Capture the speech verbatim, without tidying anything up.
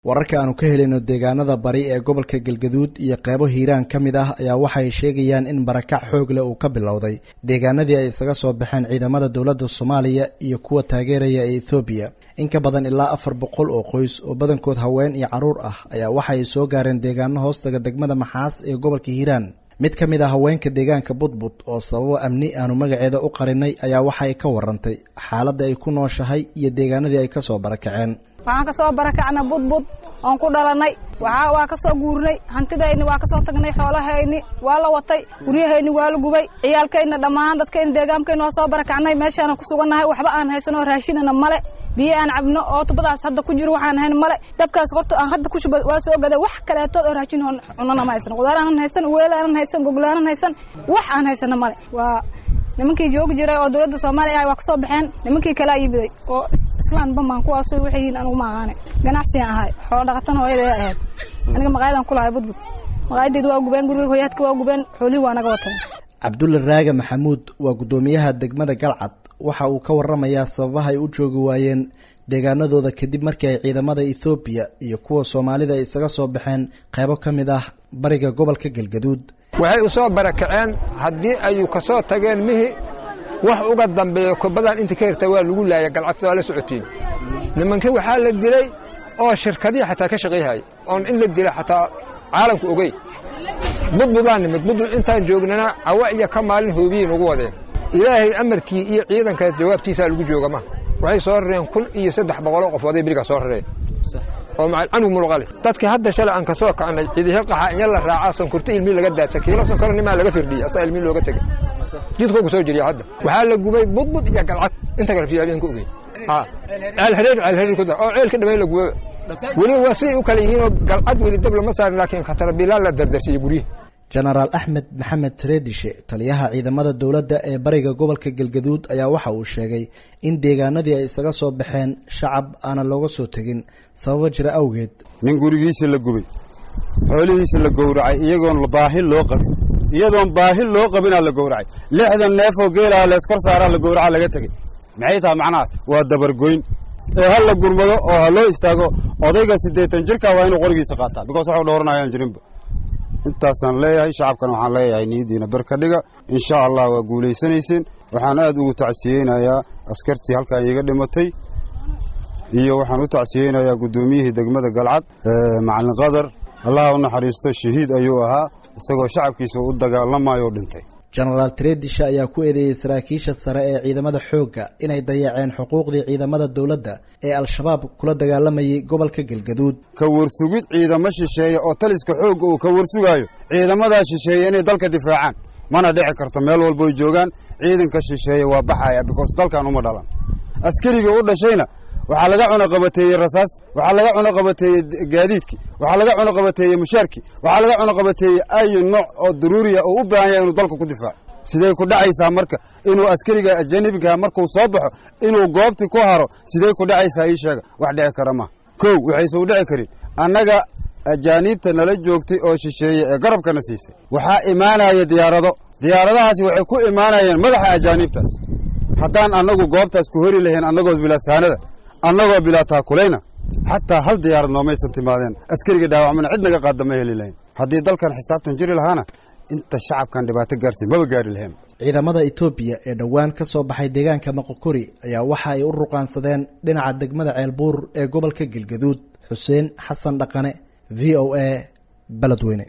wararka aanu ka helayno deegaanada bari ee gobolka Galgaduud iyo qaybo Hiiraan kamid ah ayaa waxay sheegayaan in barakac xoog leh uu ka bilowday deegaanadii ay isaga soo baxeen ciidamada dawladda Soomaaliya iyo kuwa taageeraya ee Ethiopia in ka badan ilaa afar boqol oo qoys oo badankood haween iyo caruur ah ayaa waxay soo gaareen deegaano hoostaga degmada Maxaas ee gobolka Hiiraan mid kamid ah haweenka deegaanka Budbud oo sababo amni aanu magaceeda u qarinay ayaa waxay ka warantay xaaladda ay ku nooshahay iyo deegaanadii ay ka soo barakaceen waxaan ka soo barakacnay Budbud aan ku dhalanay waxa waa ka soo guurnay hantidayna waa ka soo tagnay xoolahayni waa la watay guriyahayni waa la gubay ciyaalkayna dhamaan dadkayna deegaankayna waa soo barakacnay meeshaan ku suganahay waxba aan haysano raashinana male biyo aan cabno oo tubadaas hadda ku jiro waxaan hayn male dabkaas qorto aan hadda ku shubay waa soo gaday wax kale oo raashin cunana ma haysan qudaaraan haysan weelaan haysan goglaan haysan wax aan haysano male waa nimankii joog jiray oo dawladda Soomaaliya ay wax ka soo baxeen nimankii kala yibiday oo islaan bamaan kuwaas waxay in anigu ma ahaane ganacsi ahay xoolo dhaqatan hooyaday ahayd aniga maqaayadan ku lahay Budbud maqaayadeedu waa gubeen guriga hooyadka waa gubeen xoolii waa naga watay Cabdulla Raaga Maxamuud waa gudoomiyaha degmada Galcad waxa uu ka waramayaa sababaha ay u joogi waayeen deegaanadooda kadib markii ay ciidamada Ethiopia iyo kuwa Soomaalida ay isaga soo baxeen qaybo kamid ah bariga gobolka Galgaduud waxay u soo barakaceen hadii ay ka soo tageen mihi wax uga dambeeyo kubadan inta ka hirtay waa lagu laayay Galcad waa la socotiin nimanka waxa la dilay oo shirkadii xataa ka shaqeeyay oo in la dilay xataa caalamku ogay Budbudaan mid Budbud intaan joognana awaiya ka maalin hoobiyin ugu wadeen ilaahay amarkii iyo ciidanka jawaabtiisa lagu joogama waxay soo rareen kun iyo saddex boqol oo qof waday biriga soo rareen oo macal anu mulqale dadka hadda shalay aan ka soo kacnay ciidaha qaxa in la raaca sonkorta ilmi laga daadsa kiilo sonkor nima laga firdhiyo asal ilmi looga tagay jidku ku soo jiriya hadda waxa la gubay Budbud iyo Galcad inta kala fiiriyeen ku ogay ha al hareer al hareer ku dar oo ceelka dhamay la gubay wali wasi u kala yihiin Galcad wali dabla ma saarin laakiin khatar bilaa la dardarsiyo guriga General Ahmed Maxamed Tredishe taliyaha ciidamada dawladda ee bariga gobolka Galgaduud ayaa waxa uu sheegay in deegaanadii ay isaga soo baxeen shacab aan looga soo tagin sabab jira awgeed nin gurigiisa la gubay xoolihiisa la gowracay iyagoon baahi loo qabin iyadoon baahi loo qabin la gowracay lixdan neef oo geel ah la iskor saaraa la gowraca laga tagay maxay tahay macnaheedu waa dabar goyn ee hal la gurmado oo hal loo istaago odayga siddeetan jirka waa inuu qorigiisa qaataa because waxa uu dooranayaan jirinba intaasaan leeyahay shacabkan waxaan leeyahay niidiina barka dhiga insha Allah waa guuleysanaysiin waxaan aad ugu tacsiyeenayaa askartii halkaan iga dhimatay iyo waxaan u tacsiyeenayaa gudoomiyihii degmada Galcad ee macallin Qadar Allah u naxariisto shahiid ayuu ahaa isagoo shacabkiisa u dagaalamayo dhintay General Tredisha ayaa ku eedeeyay saraakiisha sare ee ciidamada xoogga inay dayaceen xuquuqdii ciidamada dawladda ee al-shabaab kula dagaalamayay gobolka Galgaduud ka warsugid ciidamo shisheeye oo taliska xoogga uu ka warsugayo ciidamada shisheeye inay dalka difaacaan mana dhici karto meel walba ay joogaan ciidanka shisheeye waa baxaya because dalkan uma dhalan askariga u dhashayna waxa laga cuna qabateeyay rasaas waxa laga cuna qabateeyay gaadiidki waxa laga cuna qabateeyay mushaarki waxa laga cuna qabateeyay ay nooc oo daruuriya oo u baahan yahay inuu dalka ku difaaco sidee ku dhacaysaa marka inuu askariga ajnabiga markuu soo baxo inuu goobti ku haro sidee ku dhacaysaa ii sheega wax dhici kara ma koow waxay soo dhici karin annaga ajaanibta nala joogtay oo shisheeye ee garabkana siisay waxa imaanaya diyaarado diyaaradahaasi waxay ku imaanayeen madaxa ajaanibtaas haddaan annagu goobtaas ku hori lahayn annagoo bilaasaanada annagoo bilaataa kulayna xataa hal diyaarad noomaysan timaadeen askariga dhaawacmana cid naga qaadama heli lahayn haddii dalkan xisaabtan jiri lahaana inta shacabkan dhibaato gaartay maba gaari lahayn ciidamada Ethiopia ee dhawaan ka soo baxay deegaanka Maqokuri ayaa waxa ay u ruqaansadeen dhinaca degmada Ceelbuur ee gobolka Galgaduud Xuseen Xasan Dhaqane V O A Baladweyne